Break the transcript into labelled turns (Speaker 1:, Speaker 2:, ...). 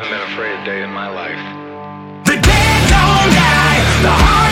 Speaker 1: been afraid a day in my life.
Speaker 2: The dead don't die, the heart